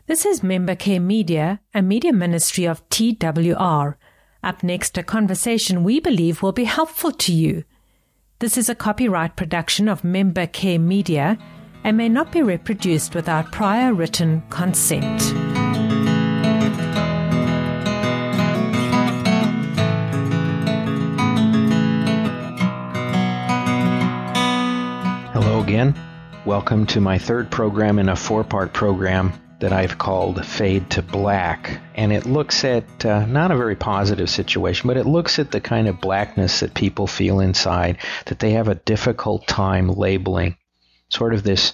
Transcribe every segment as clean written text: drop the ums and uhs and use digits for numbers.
This is Member Care Media, a media ministry of TWR. Up next, a conversation we believe will be helpful to you. This is a copyright production of Member Care Media and may not be reproduced without prior written consent. Hello again. Welcome to my third program in a four-part program that I've called Fade to Black. And it looks at not a very positive situation, but it looks at the kind of blackness that people feel inside, that they have a difficult time labeling, sort of this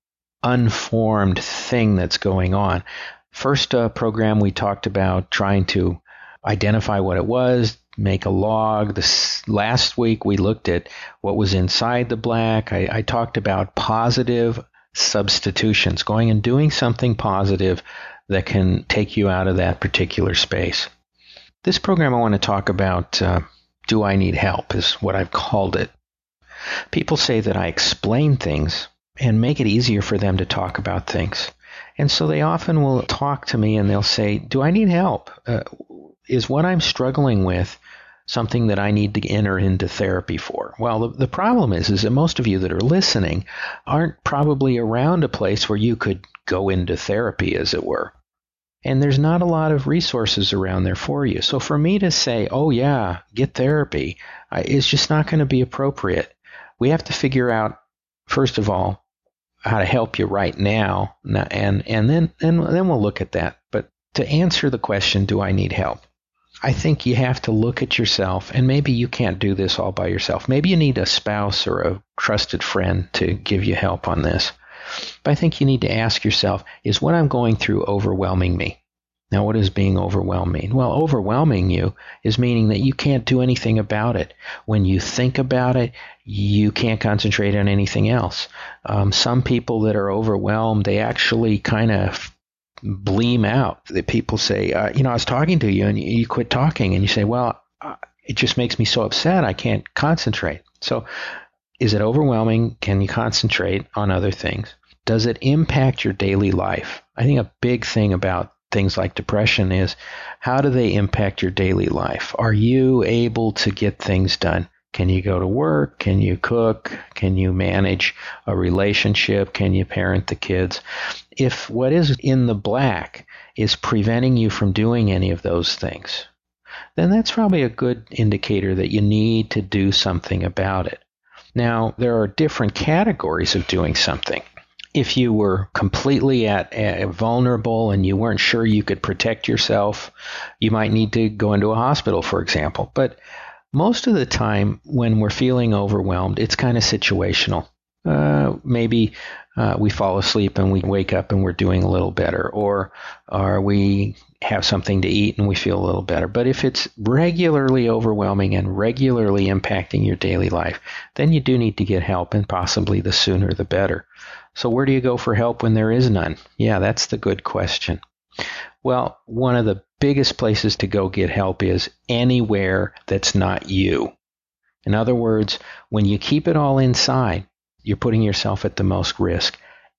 unformed thing that's going on. First program, we talked about trying to identify what it was, make a log. This last week, we looked at what was inside the black. I talked about positive substitutions, going and doing something positive that can take you out of that particular space. This program I want to talk about, Do I Need Help, is what I've called it. People say that I explain things and make it easier for them to talk about things. And so they often will talk to me and they'll say, do I need help? Is what I'm struggling with something that I need to enter into therapy for? Well, the problem is that most of you that are listening aren't probably around a place where you could go into therapy, as it were. And there's not a lot of resources around there for you. So for me to say, oh yeah, get therapy, is just not going to be appropriate. We have to figure out, first of all, how to help you right now, and then we'll look at that. But to answer the question, do I need help? I think you have to look at yourself, and maybe you can't do this all by yourself. Maybe you need a spouse or a trusted friend to give you help on this. But I think you need to ask yourself, is what I'm going through overwhelming me? Now, what does being overwhelmed mean? Well, overwhelming you is meaning that you can't do anything about it. When you think about it, you can't concentrate on anything else. Some people that are overwhelmed, they actually kind of bleam out. That people say, I was talking to you and you quit talking, and you say, well, it just makes me so upset I can't concentrate. So is it overwhelming? Can you concentrate on other things? Does it impact your daily life? I think a big thing about things like depression is, how do they impact your daily life? Are you able to get things done? Can you go to work? Can you cook? Can you manage a relationship? Can you parent the kids? If what is in the black is preventing you from doing any of those things, then that's probably a good indicator that you need to do something about it. Now, there are different categories of doing something. If you were completely vulnerable and you weren't sure you could protect yourself, you might need to go into a hospital, for example. But most of the time when we're feeling overwhelmed, it's kind of situational. Maybe we fall asleep and we wake up and we're doing a little better, or we have something to eat and we feel a little better. But if it's regularly overwhelming and regularly impacting your daily life, then you do need to get help, and possibly the sooner the better. So where do you go for help when there is none? Yeah, that's the good question. Well, one of the biggest places to go get help is anywhere that's not you. In other words, when you keep it all inside, you're putting yourself at the most risk.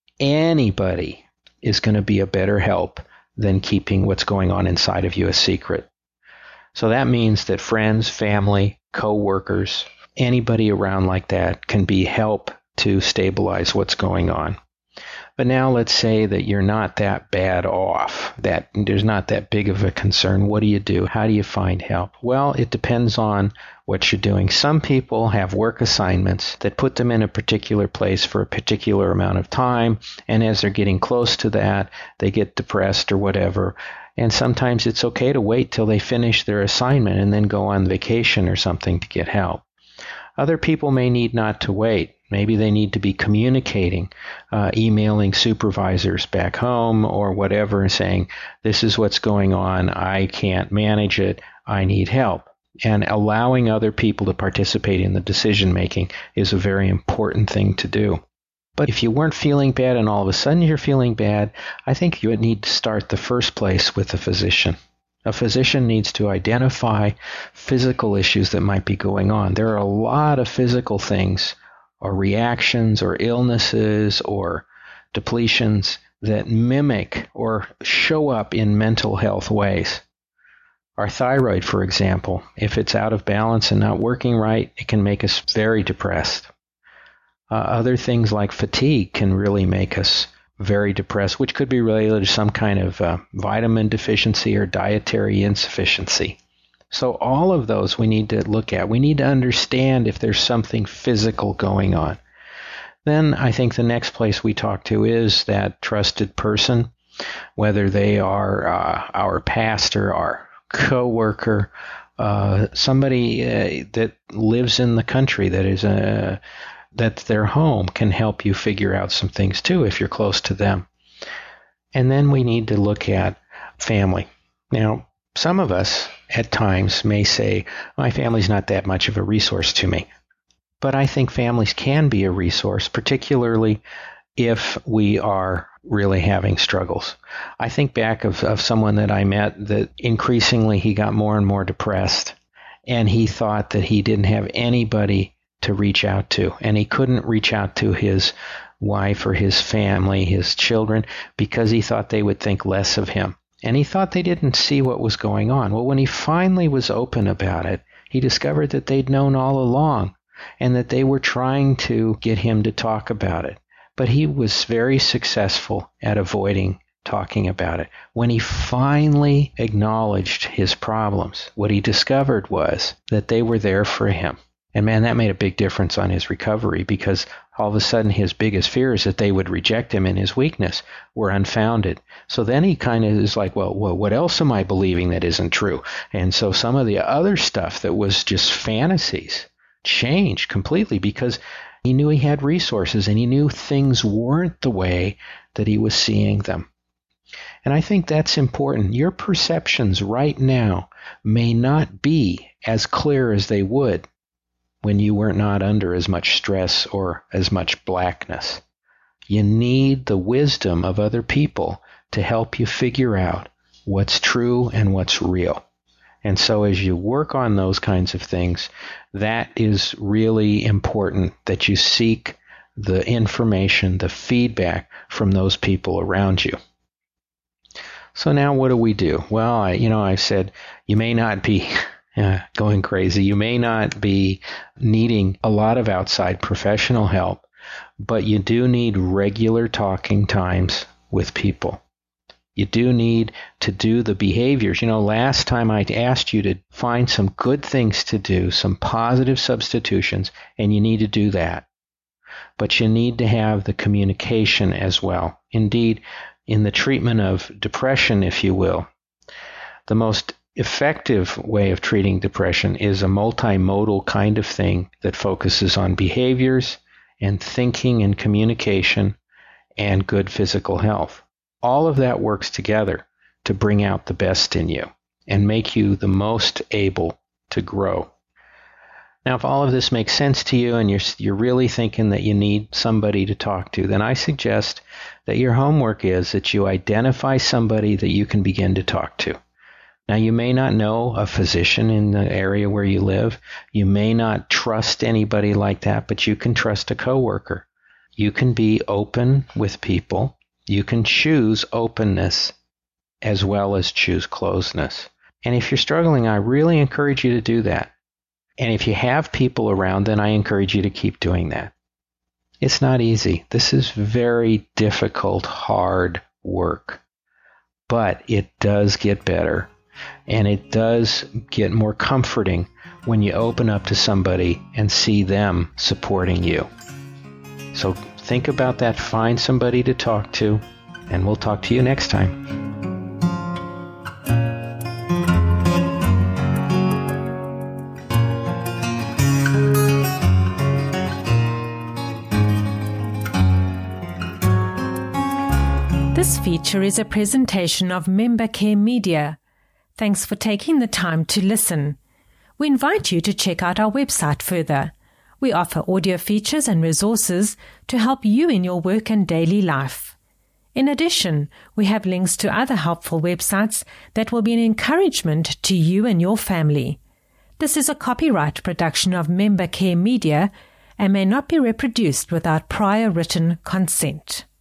Anybody is going to be a better help than keeping what's going on inside of you a secret. So that means that friends, family, co-workers, anybody around like that can be help to stabilize what's going on. But now let's say that you're not that bad off, that there's not that big of a concern. What do you do? How do you find help? Well, it depends on what you're doing. Some people have work assignments that put them in a particular place for a particular amount of time, and as they're getting close to that, they get depressed or whatever. And sometimes it's okay to wait till they finish their assignment and then go on vacation or something to get help. Other people may need not to wait. Maybe they need to be communicating, emailing supervisors back home or whatever, and saying, this is what's going on, I can't manage it, I need help. And allowing other people to participate in the decision-making is a very important thing to do. But if you weren't feeling bad and all of a sudden you're feeling bad, I think you would need to start the first place with a physician. A physician needs to identify physical issues that might be going on. There are a lot of physical things or reactions or illnesses or depletions that mimic or show up in mental health ways. Our thyroid, for example, if it's out of balance and not working right, it can make us very depressed. Other things like fatigue can really make us very depressed, which could be related to some kind of vitamin deficiency or dietary insufficiency. So all of those we need to look at. We need to understand if there's something physical going on. Then I think the next place we talk to is that trusted person, whether they are our pastor, our coworker, somebody that lives in the country that is that's their home, can help you figure out some things too if you're close to them. And then we need to look at family. Now, some of us at times may say, my family's not that much of a resource to me. But I think families can be a resource, particularly if we are really having struggles. I think back of someone that I met that increasingly he got more and more depressed, and he thought that he didn't have anybody to reach out to, and he couldn't reach out to his wife or his family, his children, because he thought they would think less of him. And he thought they didn't see what was going on. Well, when he finally was open about it, he discovered that they'd known all along and that they were trying to get him to talk about it. But he was very successful at avoiding talking about it. When he finally acknowledged his problems, what he discovered was that they were there for him. And man, that made a big difference on his recovery, because all of a sudden his biggest fears that they would reject him in his weakness were unfounded. So then he kind of is like, well, what else am I believing that isn't true? And so some of the other stuff that was just fantasies changed completely, because he knew he had resources and he knew things weren't the way that he was seeing them. And I think that's important. Your perceptions right now may not be as clear as they would when you were not under as much stress or as much blackness. You need the wisdom of other people to help you figure out what's true and what's real. And so as you work on those kinds of things, that is really important, that you seek the information, the feedback from those people around you. So now what do we do? Well, I said you may not be going crazy. You may not be needing a lot of outside professional help, but you do need regular talking times with people. You do need to do the behaviors. Last time I asked you to find some good things to do, some positive substitutions, and you need to do that. But you need to have the communication as well. Indeed, in the treatment of depression, if you will, the most effective way of treating depression is a multimodal kind of thing that focuses on behaviors and thinking and communication and good physical health. All of that works together to bring out the best in you and make you the most able to grow. Now, if all of this makes sense to you and you're really thinking that you need somebody to talk to, then I suggest that your homework is that you identify somebody that you can begin to talk to. Now, you may not know a physician in the area where you live. You may not trust anybody like that, but you can trust a coworker. You can be open with people. You can choose openness as well as choose closeness. And if you're struggling, I really encourage you to do that. And if you have people around, then I encourage you to keep doing that. It's not easy. This is very difficult, hard work. But it does get better. And it does get more comforting when you open up to somebody and see them supporting you. So think about that. Find somebody to talk to, and we'll talk to you next time. This feature is a presentation of Member Care Media. Thanks for taking the time to listen. We invite you to check out our website further. We offer audio features and resources to help you in your work and daily life. In addition, we have links to other helpful websites that will be an encouragement to you and your family. This is a copyright production of Member Care Media and may not be reproduced without prior written consent.